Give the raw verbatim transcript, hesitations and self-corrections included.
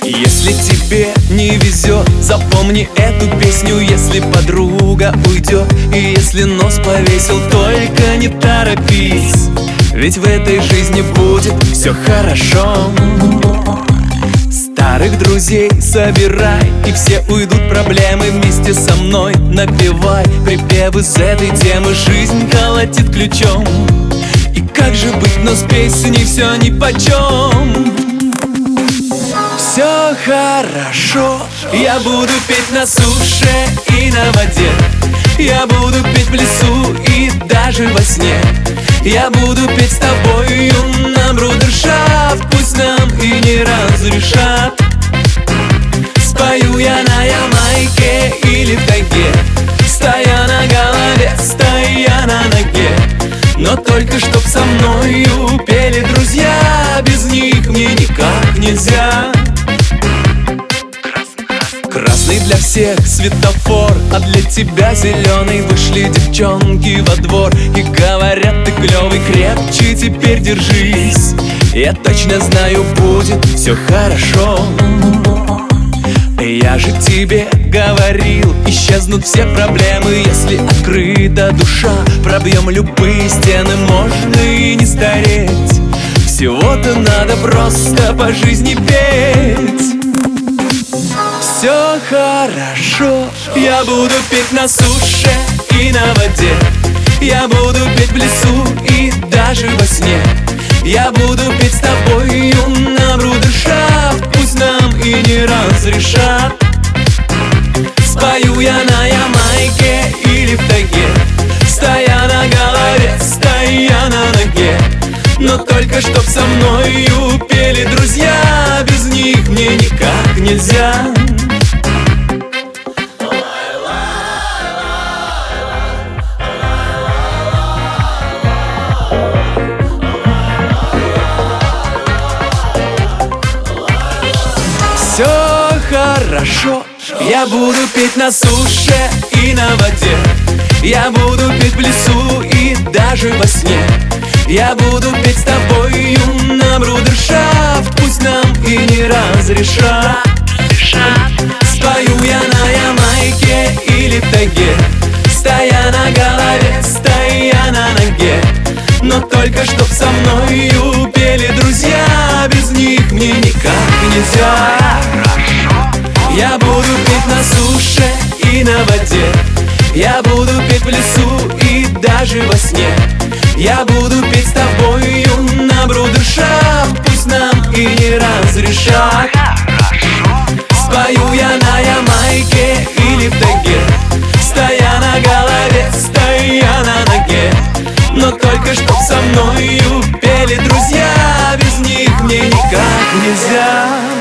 Если тебе не везет, запомни эту песню. Если подруга уйдет и если нос повесил, только не торопись, ведь в этой жизни будет все хорошо. Старых друзей собирай, и все уйдут проблемы вместе со мной. Напевай припев из этой темы. Жизнь колотит ключом, и как же быть, но с песней все нипочем. Все хорошо, я буду петь на суше и на воде. Я буду петь в лесу и даже во сне. Я буду петь с тобою на брудершафт, пусть нам и не разрешат. Спою я на Ямайке или в тайге, стоя на голове, стоя на ноге. Но только чтоб со мною пели друзья, без них мне никак нельзя. Красный для всех светофор, а для тебя зеленый. Вышли девчонки во двор и говорят: ты клевый, крепче теперь держись. Я точно знаю, будет все хорошо. Я же тебе говорил, исчезнут все проблемы, если открыта душа. Пробьем любые стены, можно и не стареть. Всего-то надо просто по жизни петь. Все хорошо, я буду петь на суше и на воде. Я буду петь в лесу и даже во сне. Я буду петь с тобою на брудершафт, пусть нам и не разрешат. Спою я на Ямайке или в тайге, стоя на голове, стоя на ноге. Но только чтоб со мною пели друзья, без них мне никак нельзя. Все хорошо, я буду петь на суше и на воде. Я буду петь в лесу и даже во сне. Я буду петь с тобою на брудершафт, пусть нам и не разрешат. Спою я на Ямайке или в тайге, стоя на голове, стоя на ноге. Но только чтоб со мною пели друзья, без них мне никак нельзя. Я буду петь на суше и на воде. Я буду петь в лесу и даже во сне. Я буду петь с тобою на брудершафт, пусть нам и не разрешат. Спою я на Ямайке или в тайге, стоя на голове, стоя на ноге. Но только чтоб со мною пели друзья, без них мне никак нельзя.